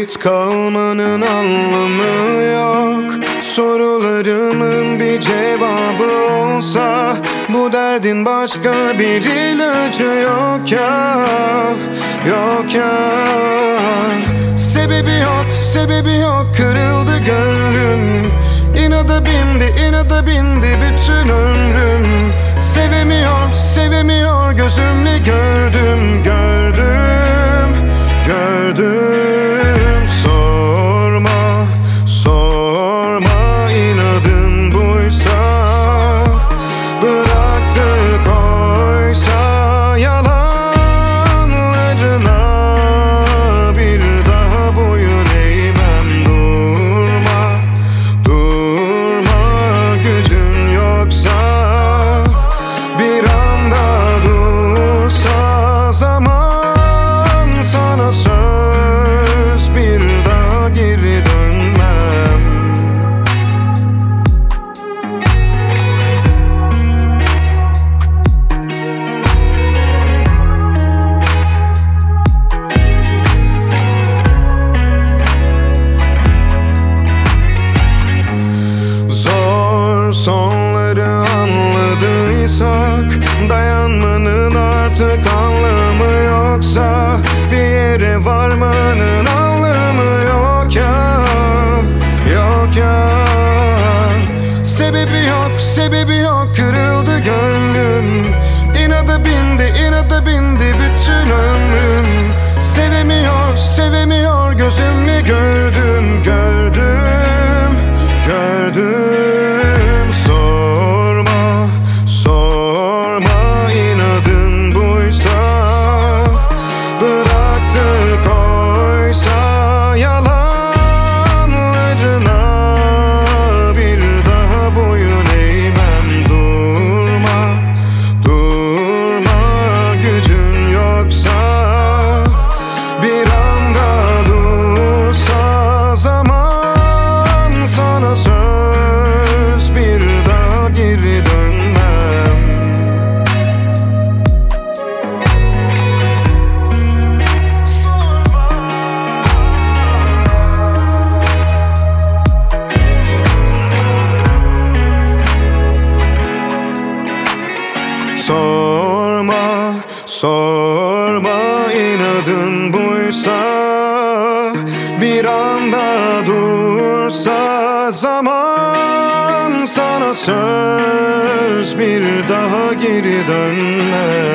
Sabit kalmanın anlamı yok. Sorularımın bir cevabı olsa, bu derdin başka bir ilacı yok ya, yok ya. Sebebi yok, sebebi yok, kırıldı gönlüm. İnada bindi, inada bindi bütün ömrüm. Sevemiyor, sevemiyor, gözümle gördüm, gördüm, gördüm. Sorma, sorma, inadın buysa, bıraktık oysa yalanlarına. Bir daha boyun eğmem, durma, durma, gücün yoksa bir anda dursa zaman, sana söz bir daha geri dönmem. Zor sonları anladıysak, dayanmanın artık anlamı yoksa, bir yere varmanın anlamı yok ya, yok ya. Sebebi yok, sebebi yok, kırıldı gönlüm. İnada bindi, inada bindi bütün ömrüm. Sevemiyor, sevemiyor, gözümle gördüm, gördüm, gördüm. Sorma, sorma, inadın buysa, bıraktık oysa yalanlarına. Bir daha boyun eğmem, durma, durma, gücün yoksa bir anda dursa zaman, sana söz bir daha geri dönmem. Sorma, sorma, inadın buysa, bir anda dursa zaman, sana söz bir daha geri dönmem.